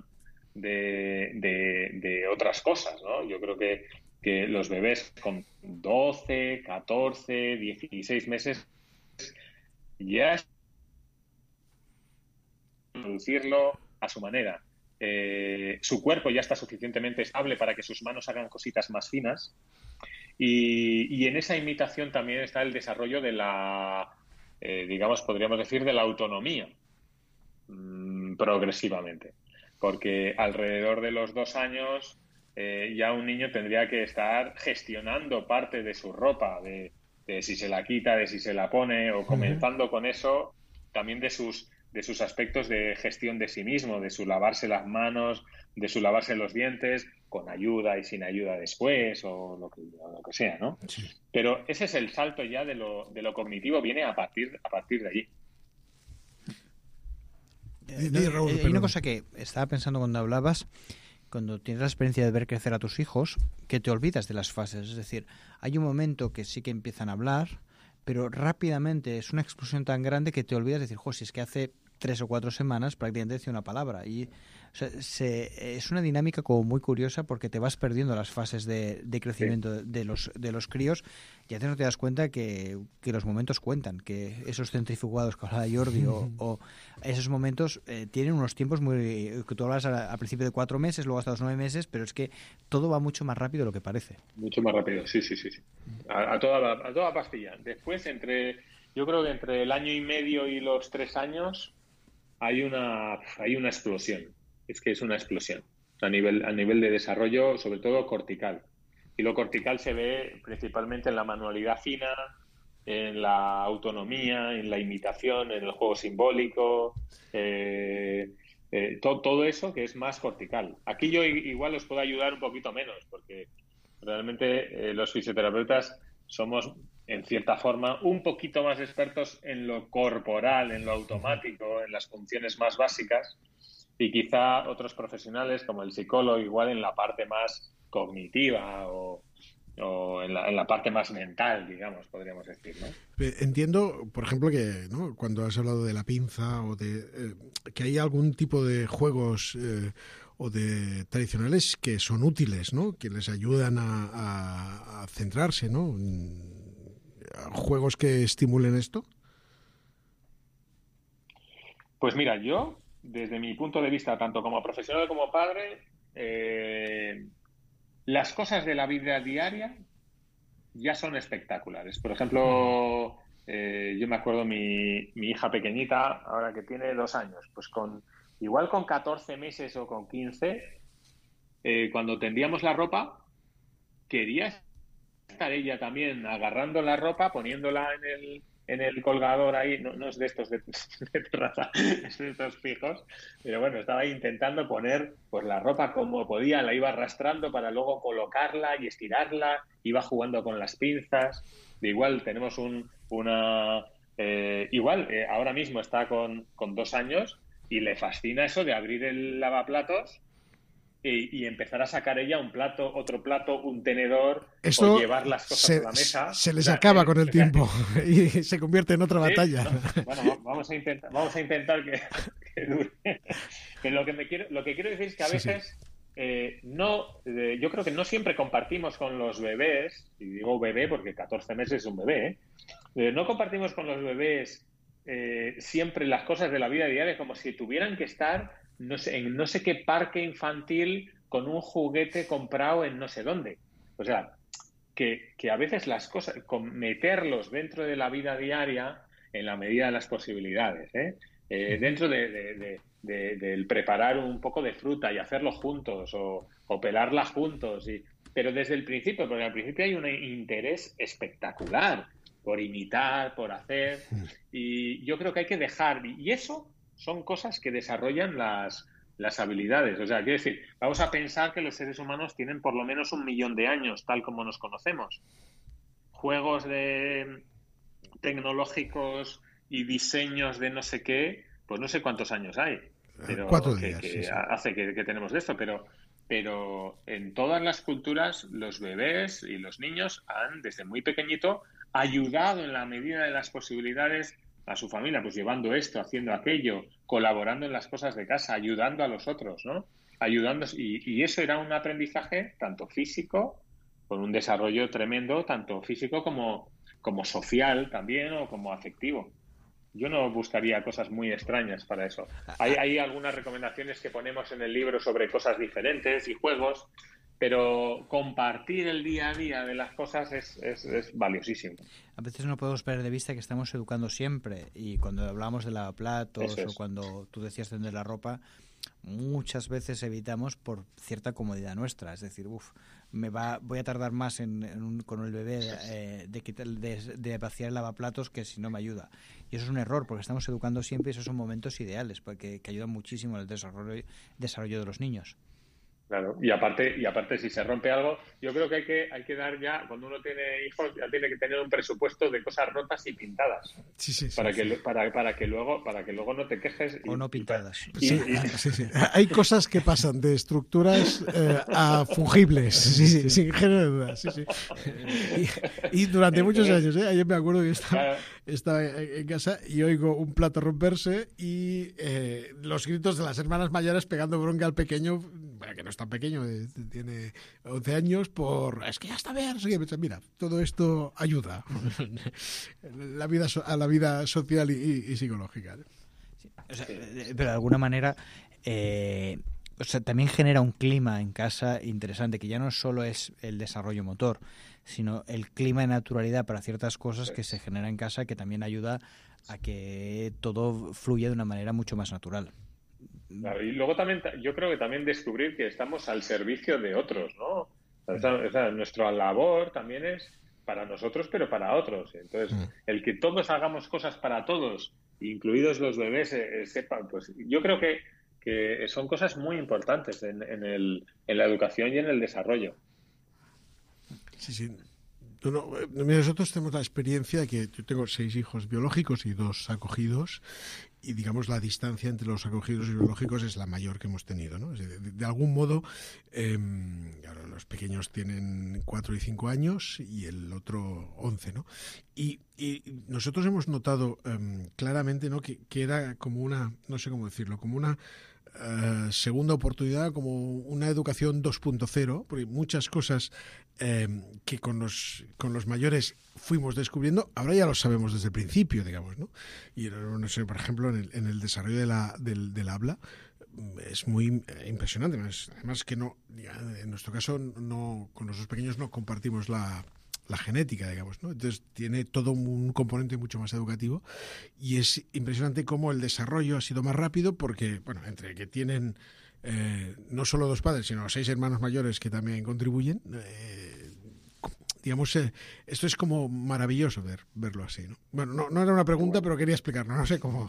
de, de, de otras cosas, ¿no? Yo creo que, que los bebés con doce, catorce, dieciséis meses ya es producirlo a su manera. Eh, su cuerpo ya está suficientemente estable para que sus manos hagan cositas más finas. Y, y en esa imitación también está el desarrollo de la, eh, digamos, podríamos decir, de la autonomía, mmm, progresivamente. Porque alrededor de los dos años eh, ya un niño tendría que estar gestionando parte de su ropa, de, de si se la quita, de si se la pone, o comenzando uh-huh. con eso también de sus, de sus aspectos de gestión de sí mismo, de su lavarse las manos, de su lavarse los dientes, con ayuda y sin ayuda después, o lo que, o lo que sea, ¿no? Sí. Pero ese es el salto ya de lo, de lo cognitivo, viene a partir, a partir de allí. Eh, no, hay una cosa que estaba pensando cuando hablabas, cuando tienes la experiencia de ver crecer a tus hijos, que te olvidas de las fases. Es decir, hay un momento que sí que empiezan a hablar, pero rápidamente es una explosión tan grande que te olvidas de decir, jo, si es que hace tres o cuatro semanas prácticamente decía una palabra. Y o sea, se, es una dinámica como muy curiosa porque te vas perdiendo las fases de, de crecimiento de, de los de los críos y a veces no te das cuenta que, que los momentos cuentan, que esos centrifugados que hablaba Jordi o, o esos momentos eh, tienen unos tiempos muy... que tú hablas a, a principio de cuatro meses, luego hasta los nueve meses, pero es que todo va mucho más rápido de lo que parece. Mucho más rápido, sí, sí, sí. sí. A, a, toda la, a toda pastilla. Después, entre yo creo que entre el año y medio y los tres años hay una hay una explosión. Es que es una explosión a nivel a nivel de desarrollo, sobre todo cortical. Y lo cortical se ve principalmente en la manualidad fina, en la autonomía, en la imitación, en el juego simbólico, eh, eh, to, todo eso que es más cortical. Aquí yo igual os puedo ayudar un poquito menos, porque realmente eh, los fisioterapeutas somos, en cierta forma, un poquito más expertos en lo corporal, en lo automático, en las funciones más básicas, y quizá otros profesionales, como el psicólogo, igual en la parte más cognitiva o, o en, la, en la parte más mental, digamos, podríamos decir, ¿no? Entiendo, por ejemplo, que ¿no? cuando has hablado de la pinza o de eh, que hay algún tipo de juegos eh, o de tradicionales que son útiles, ¿no? Que les ayudan a, a, a centrarse, ¿no? ¿Juegos que estimulen esto? Pues mira, yo, desde mi punto de vista, tanto como profesional como padre, eh, las cosas de la vida diaria ya son espectaculares. Por ejemplo, eh, yo me acuerdo mi, mi hija pequeñita, ahora que tiene dos años, pues con igual con catorce meses o con quince, eh, cuando tendíamos la ropa, quería estar ella también agarrando la ropa, poniéndola en el, en el colgador ahí, no, no es de estos de, de terraza, es de estos fijos, pero bueno, estaba ahí intentando poner pues la ropa como podía, la iba arrastrando para luego colocarla y estirarla, iba jugando con las pinzas. De igual tenemos un, una... Eh, igual, eh, ahora mismo está con, con dos años y le fascina eso de abrir el lavaplatos Y, y empezar a sacar ella un plato, otro plato, un tenedor, Eso o llevar las cosas se, a la mesa. Se les o sea, acaba con el tiempo y se convierte en otra ¿sí? batalla. No, bueno, vamos a intentar, vamos a intentar que, que dure. Pero lo que me quiero, lo que quiero decir es que a veces sí, sí. Eh, no, eh, yo creo que no siempre compartimos con los bebés, y digo bebé porque catorce meses es un bebé, ¿eh? Eh, no compartimos con los bebés eh, siempre las cosas de la vida diaria como si tuvieran que estar no sé, en no sé qué parque infantil con un juguete comprado en no sé dónde. O sea, que, que a veces las cosas, con meterlos dentro de la vida diaria en la medida de las posibilidades, ¿eh? Eh, dentro de, de, de, de, del preparar un poco de fruta y hacerlo juntos o, o pelarla juntos, y, pero desde el principio, porque al principio hay un interés espectacular por imitar, por hacer, y yo creo que hay que dejar, y eso son cosas que desarrollan las, las habilidades. O sea, quiero decir, vamos a pensar que los seres humanos tienen por lo menos un millón de años, tal como nos conocemos. Juegos de tecnológicos y diseños de no sé qué, pues no sé cuántos años hay. Pero Cuatro que, días, que sí, sí. hace que, que tenemos de esto, pero, pero en todas las culturas los bebés y los niños han, desde muy pequeñito, ayudado en la medida de las posibilidades a su familia, pues llevando esto, haciendo aquello, colaborando en las cosas de casa, ayudando a los otros, ¿no? Ayudando, y, y eso era un aprendizaje tanto físico, con un desarrollo tremendo, tanto físico como, como social también, o como afectivo. Yo no buscaría cosas muy extrañas para eso. Hay, hay algunas recomendaciones que ponemos en el libro sobre cosas diferentes y juegos, pero compartir el día a día de las cosas es, es, es valiosísimo. A veces no podemos perder de vista que estamos educando siempre, y cuando hablamos de lavaplatos es. o cuando tú decías tender la ropa, muchas veces evitamos por cierta comodidad nuestra, es decir, uff, me va, voy a tardar más en, en un, con el bebé eh, de, quitar, de, de vaciar el lavaplatos que si no me ayuda. Y eso es un error, porque estamos educando siempre y esos son momentos ideales, porque que ayudan muchísimo al desarrollo, desarrollo de los niños. Claro, y aparte, y aparte si se rompe algo, yo creo que hay que hay que dar ya, cuando uno tiene hijos, ya tiene que tener un presupuesto de cosas rotas y pintadas. Sí, sí, sí, para sí. que para, para que luego para que luego no te quejes y, o no pintadas. Y, sí, y, sí, sí. Hay cosas que pasan de estructuras eh, a fungibles, sí, sí, sin género de dudas. Sí, sí. Y, y durante muchos años, ¿eh? Ayer me acuerdo que estaba, claro. estaba en casa y oigo un plato romperse y eh, los gritos de las hermanas mayores pegando bronca al pequeño, bueno, que no es tan pequeño, eh, tiene once años, por es que ya está bien. Mira, todo esto ayuda la vida so, a la vida social y, y psicológica. Sí, o sea, pero de alguna manera eh, o sea, también genera un clima en casa interesante, que ya no solo es el desarrollo motor, sino el clima de naturalidad para ciertas cosas que se genera en casa, que también ayuda a que todo fluya de una manera mucho más natural. Claro, y luego también, yo creo que también descubrir que estamos al servicio de otros, ¿no? O sea, o sea, nuestra labor también es para nosotros, pero para otros. Entonces, el que todos hagamos cosas para todos, incluidos los bebés, eh, sepan, pues yo creo que, que son cosas muy importantes en, en, el, en la educación y en el desarrollo. Sí, sí. No, no, nosotros tenemos la experiencia de que yo tengo seis hijos biológicos y dos acogidos, y digamos la distancia entre los acogidos y biológicos es la mayor que hemos tenido, ¿no? De, de, de algún modo, eh, ahora los pequeños tienen cuatro y cinco años y el otro once, ¿no? Y, y nosotros hemos notado eh, claramente, ¿no? Que, que era como una, no sé cómo decirlo, como una Uh, segunda oportunidad, como una educación dos punto cero, porque muchas cosas eh, que con los con los mayores fuimos descubriendo, ahora ya lo sabemos desde el principio, digamos, ¿no? Y no sé, por ejemplo, en el, en el desarrollo de la, del, del habla es muy impresionante. Además que no, en nuestro caso, no con los dos pequeños no compartimos la la genética, digamos, ¿no? Entonces tiene todo un componente mucho más educativo y es impresionante cómo el desarrollo ha sido más rápido porque, bueno, entre que tienen eh, no solo dos padres, sino seis hermanos mayores que también contribuyen, eh, digamos, eh, esto es como maravilloso ver, verlo así, ¿no? Bueno, no, no era una pregunta, pero quería explicarlo, no sé cómo.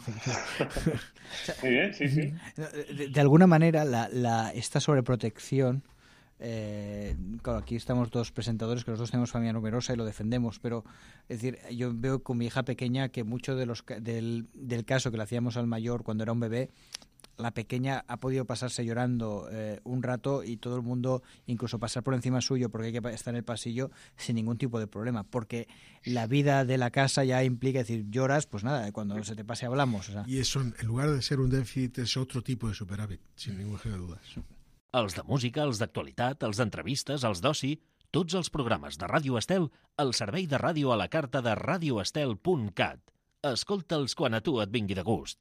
Muy bien, sí, sí. De, de alguna manera, la, la, esta sobreprotección, Eh, claro, aquí estamos dos presentadores que los dos tenemos familia numerosa y lo defendemos, pero es decir, yo veo con mi hija pequeña que mucho de los del, del caso que le hacíamos al mayor cuando era un bebé, la pequeña ha podido pasarse llorando eh, un rato y todo el mundo incluso pasar por encima suyo porque hay que estar en el pasillo sin ningún tipo de problema, porque la vida de la casa ya implica, decir, lloras, pues nada, cuando se te pase hablamos, o sea. Y eso, en lugar de ser un déficit, es otro tipo de superávit, sin ningún género de dudas. Els de música, els d'actualitat, els d'entrevistes, els d'oci, tots els programes de Ràdio Estel al servei de ràdio a la carta de radio estel punt cat. Escolta'ls quan a tu et vingui de gust.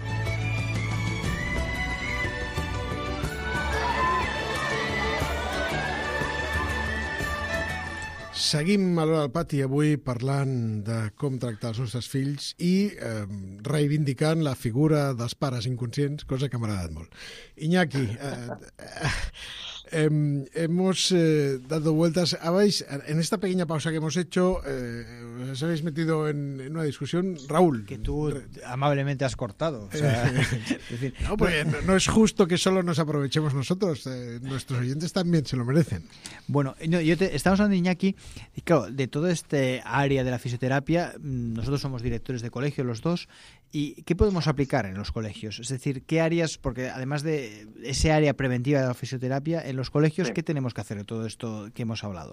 Seguim a l'Hora del Pati avui parlant de com tractar els nostres fills i eh, reivindicant la figura dels pares inconscients, cosa que m'ha agradat molt. Iñaki, eh, eh, eh, hemos eh, dado vueltas. Habéis, en esta pequeña pausa que hemos hecho, eh, os habéis metido en, en una discusión. Raúl. Que tú amablemente has cortado. O sea, es decir, no, porque no, no es justo que solo nos aprovechemos nosotros. Eh, nuestros oyentes también se lo merecen. Bueno, no, yo te, estamos hablando, Iñaki, y claro, de todo este área de la fisioterapia. Nosotros somos directores de colegio los dos. ¿Y qué podemos aplicar en los colegios? Es decir, ¿qué áreas, porque además de ese área preventiva de la fisioterapia, en los colegios, sí, ¿qué tenemos que hacer de todo esto que hemos hablado?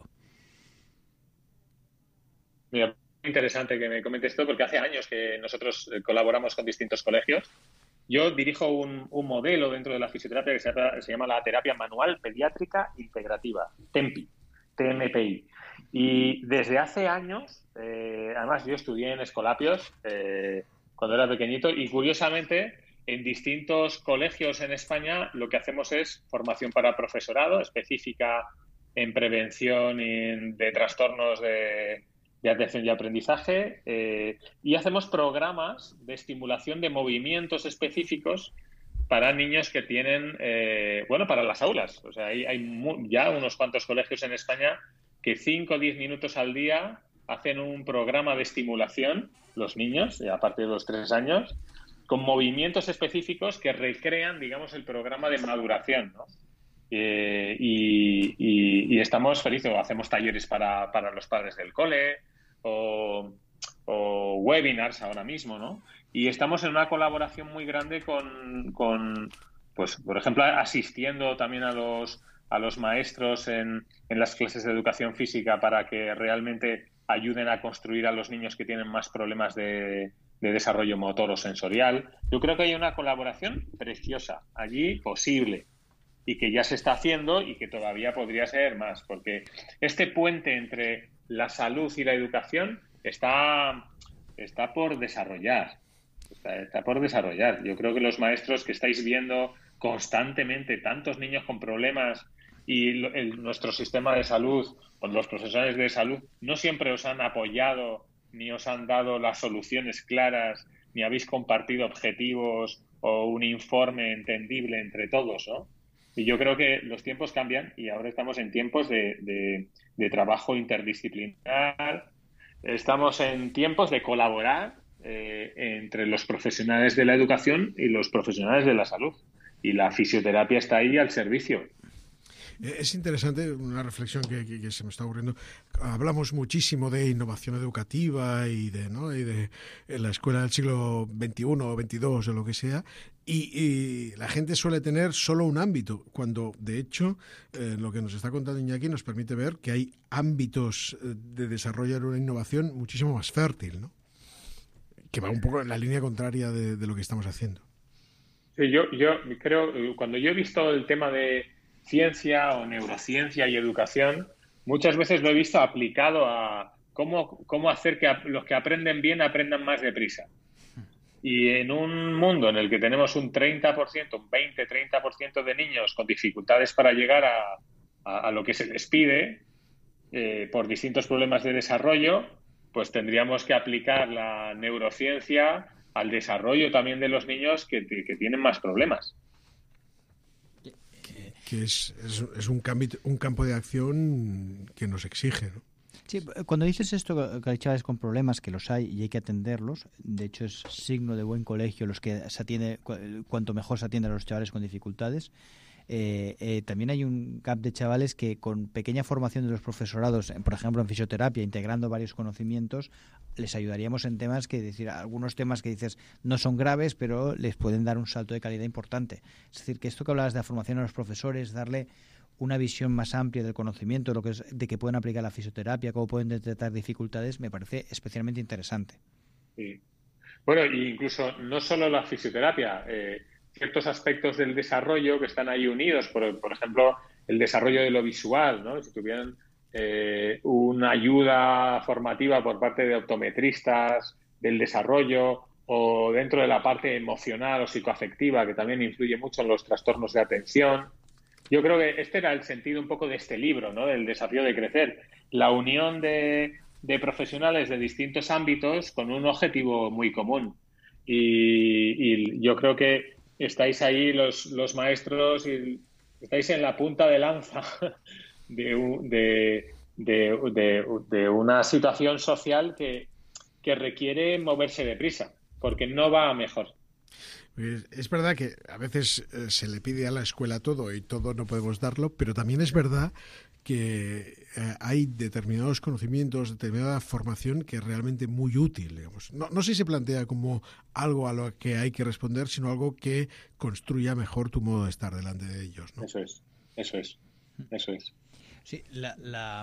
Mira, interesante que me comentes esto, porque hace años que nosotros colaboramos con distintos colegios. Yo dirijo un, un modelo dentro de la fisioterapia que se llama, se llama la terapia manual pediátrica integrativa, TEMPI, T M P I. Y desde hace años, eh, además yo estudié en Escolapios, eh, cuando era pequeñito, y curiosamente en distintos colegios en España lo que hacemos es formación para profesorado específica en prevención de trastornos de, de atención y aprendizaje, eh, y hacemos programas de estimulación de movimientos específicos para niños que tienen, eh, bueno, para las aulas. O sea, hay, hay mu- ya unos cuantos colegios en España que cinco o diez minutos al día hacen un programa de estimulación, los niños, a partir de los tres años, con movimientos específicos que recrean, digamos, el programa de maduración, ¿no? Eh, y, y, y estamos felices. Hacemos talleres para, para los padres del cole o, o webinars ahora mismo, ¿no? Y estamos en una colaboración muy grande con, con pues, por ejemplo, asistiendo también a los, a los maestros en, en las clases de educación física para que realmente ayuden a construir a los niños que tienen más problemas de, de desarrollo motor o sensorial. Yo creo que hay una colaboración preciosa allí posible, y que ya se está haciendo y que todavía podría ser más, porque este puente entre la salud y la educación está, está por desarrollar. Está, está por desarrollar. Yo creo que los maestros que estáis viendo constantemente tantos niños con problemas y lo, el, nuestro sistema de salud, o los profesionales de salud, no siempre os han apoyado ni os han dado las soluciones claras, ni habéis compartido objetivos o un informe entendible entre todos, ¿no? Y yo creo que los tiempos cambian y ahora estamos en tiempos de, de, de trabajo interdisciplinar, estamos en tiempos de colaborar eh, entre los profesionales de la educación y los profesionales de la salud. Y la fisioterapia está ahí al servicio. Es interesante una reflexión que, que, que se me está ocurriendo. Hablamos muchísimo de innovación educativa y de, ¿no? y de la escuela del siglo veintiuno o veintidós o lo que sea, y, y la gente suele tener solo un ámbito, cuando de hecho eh, lo que nos está contando Iñaki nos permite ver que hay ámbitos de desarrollo de una innovación muchísimo más fértil, ¿no? Que va un poco en la línea contraria de, de lo que estamos haciendo. Sí, yo, yo creo, cuando yo he visto el tema de ciencia o neurociencia y educación, muchas veces lo he visto aplicado a cómo, cómo hacer que los que aprenden bien aprendan más deprisa. Y en un mundo en el que tenemos un treinta por ciento, un veinte, treinta por ciento de niños con dificultades para llegar a, a, a lo que se les pide eh, por distintos problemas de desarrollo, pues tendríamos que aplicar la neurociencia al desarrollo también de los niños que, que tienen más problemas. Que es, es, es un, cambio, un campo de acción que nos exige, ¿no? Sí, cuando dices esto, que hay chavales con problemas, que los hay y hay que atenderlos, de hecho es signo de buen colegio los que se atiende, cuanto mejor se atiende a los chavales con dificultades. Eh, eh, también hay un gap de chavales que con pequeña formación de los profesorados, por ejemplo en fisioterapia, integrando varios conocimientos, les ayudaríamos en temas que, decir, algunos temas que dices no son graves, pero les pueden dar un salto de calidad importante. Es decir, que esto que hablabas de la formación a los profesores, darle una visión más amplia del conocimiento, de lo que es, de que pueden aplicar la fisioterapia, cómo pueden detectar dificultades, me parece especialmente interesante. Sí. Bueno, incluso no solo la fisioterapia, eh, ciertos aspectos del desarrollo que están ahí unidos, por, por ejemplo, el desarrollo de lo visual, ¿no? Si tuvieran eh, una ayuda formativa por parte de optometristas del desarrollo, o dentro de la parte emocional o psicoafectiva, que también influye mucho en los trastornos de atención. Yo creo que este era el sentido un poco de este libro, ¿no? Del desafío de crecer. La unión de, de profesionales de distintos ámbitos con un objetivo muy común. Y, y yo creo que estáis ahí los, los maestros y estáis en la punta de lanza de, de, de, de, de una situación social que, que requiere moverse deprisa, porque no va a mejor. Es verdad que a veces eh, se le pide a la escuela todo y todo no podemos darlo, pero también es verdad que eh, hay determinados conocimientos, determinada formación que es realmente muy útil, digamos. No, no sé si se plantea como algo a lo que hay que responder, sino algo que construya mejor tu modo de estar delante de ellos, ¿no? Eso es, eso es, eso es. Sí, la... la...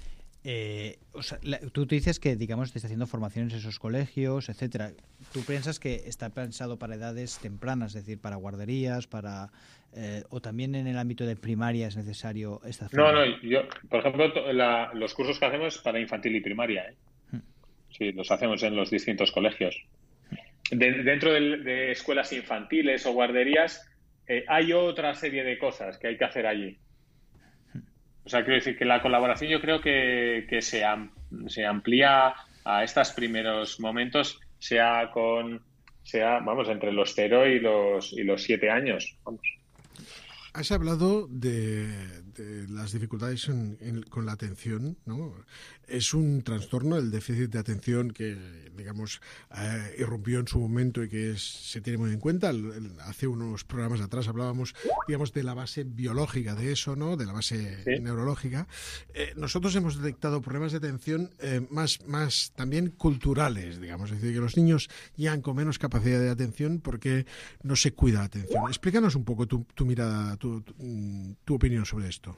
Eh, o sea, la, tú te dices que, digamos, te está haciendo formaciones en esos colegios, etcétera. ¿Tú piensas que está pensado para edades tempranas, es decir, para guarderías, para eh, o también en el ámbito de primaria es necesario esta formación? No, no, yo, por ejemplo, la, los cursos que hacemos para infantil y primaria, ¿eh? Hmm. Sí, los hacemos en los distintos colegios. de, dentro de, de escuelas infantiles o guarderías, eh, hay otra serie de cosas que hay que hacer allí. O sea, quiero decir que la colaboración yo creo que, que se, am, se amplía a estos primeros momentos, sea con, sea, vamos, entre los cero y los, y los siete años, vamos. Has hablado de, de las dificultades en, en, con la atención, ¿no? Es un trastorno, el déficit de atención, que, digamos, eh, irrumpió en su momento y que es, se tiene muy en cuenta. El, el, hace unos programas atrás hablábamos, digamos, de la base biológica de eso, ¿no? De la base ¿Sí? neurológica. Eh, nosotros hemos detectado problemas de atención eh, más, más también culturales, digamos, es decir, que los niños llegan con menos capacidad de atención porque no se cuida la atención. Explícanos un poco tu, tu mirada, tu, tu, tu opinión sobre esto.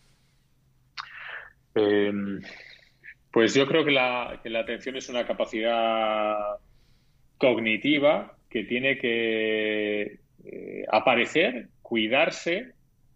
Eh, pues yo creo que la, que la atención es una capacidad cognitiva que tiene que eh, aparecer, cuidarse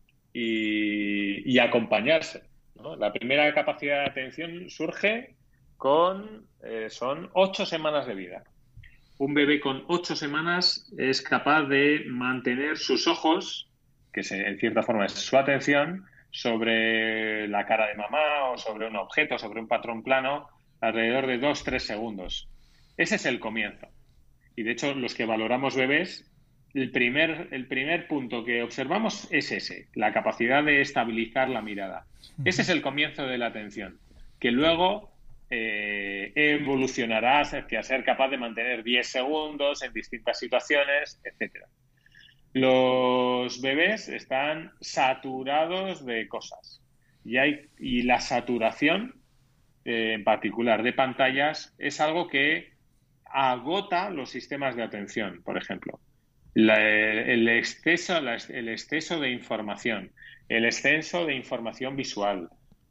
y, y acompañarse, ¿no? La primera capacidad de atención surge con, eh, son ocho semanas de vida. Un bebé con ocho semanas es capaz de mantener sus ojos, que se, en cierta forma es su atención, sobre la cara de mamá o sobre un objeto, sobre un patrón plano, alrededor de dos a tres segundos. Ese es el comienzo. Y de hecho, los que valoramos bebés, el primer, el primer punto que observamos es ese, la capacidad de estabilizar la mirada. Ese es el comienzo de la atención, que luego eh, evolucionará hacia ser capaz de mantener diez segundos en distintas situaciones, etcétera. Los bebés están saturados de cosas y, hay, y la saturación, eh, en particular de pantallas, es algo que agota los sistemas de atención, por ejemplo. La, el, exceso, la, el exceso de información, el exceso de información visual,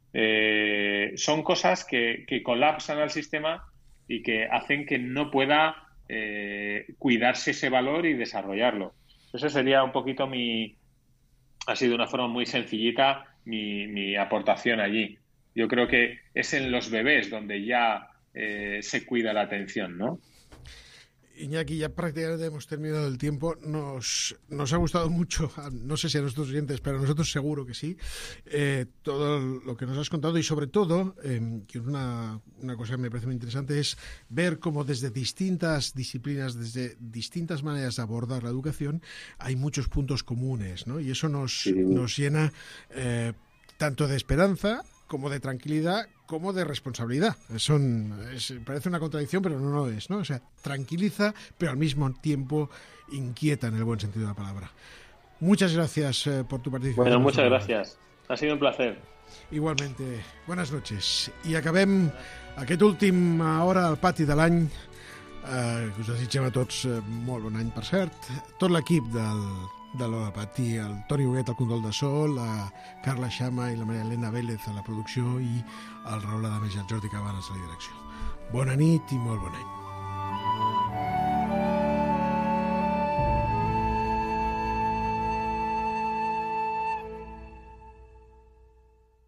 eh, son cosas que, que colapsan al sistema y que hacen que no pueda eh, cuidarse ese valor y desarrollarlo. Eso sería un poquito mi... Ha sido una forma muy sencillita mi, mi aportación allí. Yo creo que es en los bebés donde ya eh, se cuida la atención, ¿no? Iñaki, ya prácticamente hemos terminado el tiempo. Nos, nos ha gustado mucho, no sé si a nuestros oyentes, pero a nosotros seguro que sí, eh, todo lo que nos has contado y sobre todo, eh, que una, una cosa que me parece muy interesante es ver cómo desde distintas disciplinas, desde distintas maneras de abordar la educación, hay muchos puntos comunes, ¿no? Y eso nos, sí. nos llena eh, tanto de esperanza como de tranquilidad, como de responsabilidad. Son, es, parece una contradicción, pero no lo es, ¿no? O sea, tranquiliza, pero al mismo tiempo inquieta en el buen sentido de la palabra. Muchas gracias eh, por tu participación. Bueno, muchas gràcies. Ha sido un placer. Igualmente. Buenas noches. I acabem aquest últim hora al pati de l'any, eh, que us desitgem a tots eh, molt bon any, per cert. Tot l'equip del de l'Hora del Pati, el Toni Huguet al control de so, la Carla Xama i la Maria Elena Vélez a la producció i el Raül Adames i el Jordi Cabanes a la direcció. Bona nit i molt bon any.